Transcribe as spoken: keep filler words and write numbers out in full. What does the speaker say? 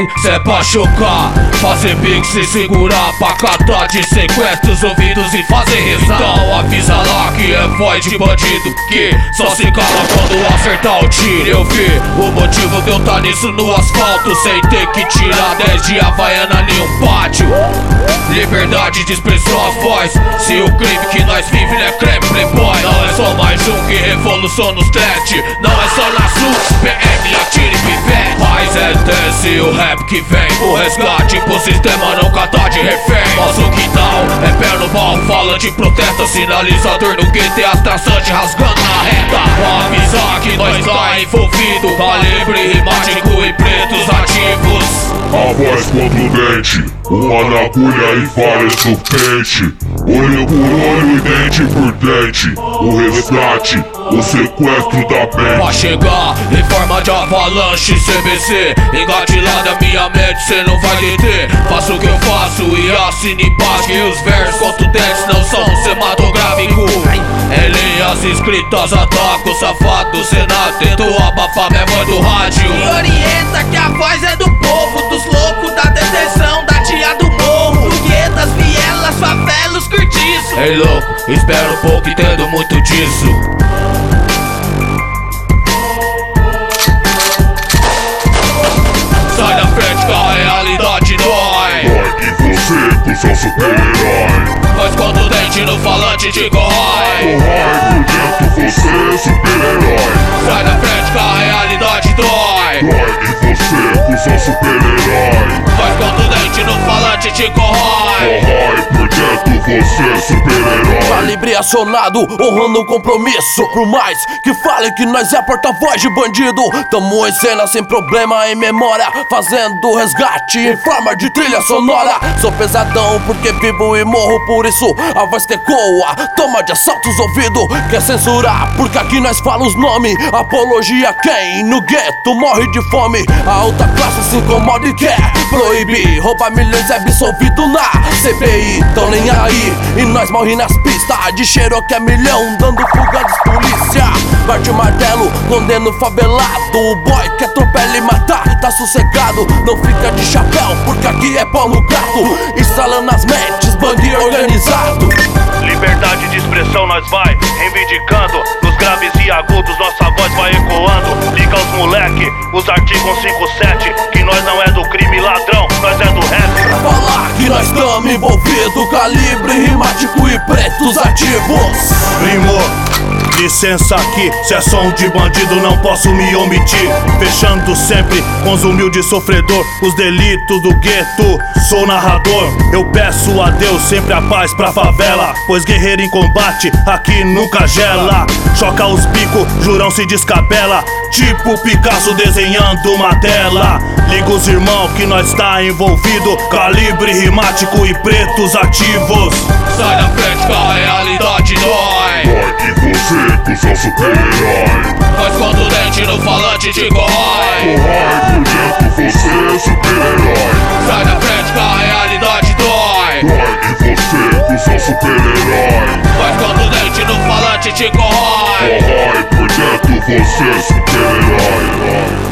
vai, cê é pra chocar. Fazer pix e segurar pra catar. De sequestro os ouvidos e fazer rezar. Então avisa lá que é voz de bandido, que só se cala quando acertar o tiro. Eu vi o motivo de eu tá nisso no asfalto, sem ter que tirar dez de Havaiana em um pátio. Liberdade de expressão a voz. Se o crime que nós vive não é creme playboy, não é só mais um que revoluciona os teste. Não é só na SUS, P M, atire e pivete. Mas é desse o rap que vem, o resgate pro sistema não catar de refém. Nosso quintal é pé no pau, falante protesta, sinalizador no gueto e as traçantes rasgando na reta. Pra avisar que nós tá envolvido, calibre rimático e pretos ativos. A voz contra o dente, uma na agulha e várias no pente. Olho por olho e dente por dente. O resgate, o sequestro da mente. Pra chegar em forma de avalanche, C B C engatilhada minha mente, cê não vai deter. Faço o que eu faço e assine embaixo. E os versos contundentes não são cinematográfico. Em linhas escritas ataco o safado do Senado. Tentou abafar minha voz do rádio. Me orienta que a voz é do povo, dos loucos da detenção, da tia do morro, do gueto, das vielas, favelas, cortiço. Ei louco, espera um pouco, entendo muito disso. Sai da frente que a realidade dói. Dói que você, que sou super-herói. Mas quando o dente no falante te corrói. Corrói por dentro você, super-herói. Sai da frente que a realidade dói. Dói que você, que sou super-herói. Mas quando o dente no falante te corrói. Corrói por dentro você, super-herói. Calibre acionado, honrando o compromisso. Por mais que falem que nós é porta-voz de bandido, tamo em cena sem problema em memória, fazendo resgate em forma de trilha sonora. Sou pesadão porque vivo e morro, por isso a voz que ecoa toma de assalto os ouvidos. Quer censurar porque aqui nós fala os nomes. Apologia quem no gueto morre de fome. A alta classe se incomoda e quer proibir. Roubar milhões é absolvido na C P I. Tão nem aí e nós morre nas pistas. De cheiro que é milhão dando fuga dos polícia. Bate o martelo, condena o favelado. O boy que atropela e matar, tá sossegado. Não fica de chapéu porque aqui é pau no gato. Instalando as mentes, bandido organizado. Liberdade de expressão nós vai reivindicando. Nos graves e agudos nossa voz vai ecoando. Liga os moleque, os artigos cinco sete, que nós não é do crime ladrão, nós é do rap. Falar que nós tamo envolvido, calibre rimático e pretos ativos. Primo, licença aqui, se é som de bandido não posso me omitir. Fechando sempre com os humildes sofredor, os delitos do gueto, sou narrador. Eu peço a Deus sempre a paz pra favela, pois guerreiro em combate aqui nunca gela. Choca os bicos, jurão se descabela, tipo Picasso desenhando uma tela. Liga os irmãos que nós tá envolvido, calibre rimático e pretos ativos. Sai da frente que a realidade dói. Dói que você, que sou super-herói. Mas quando o dente no falante te corrói. Corrói por dentro você, super-herói. Sai da frente que a realidade dói. Dói que você, que sou super-herói. Mas quando o dente no falante te corrói. Corrói por dentro você, super-herói.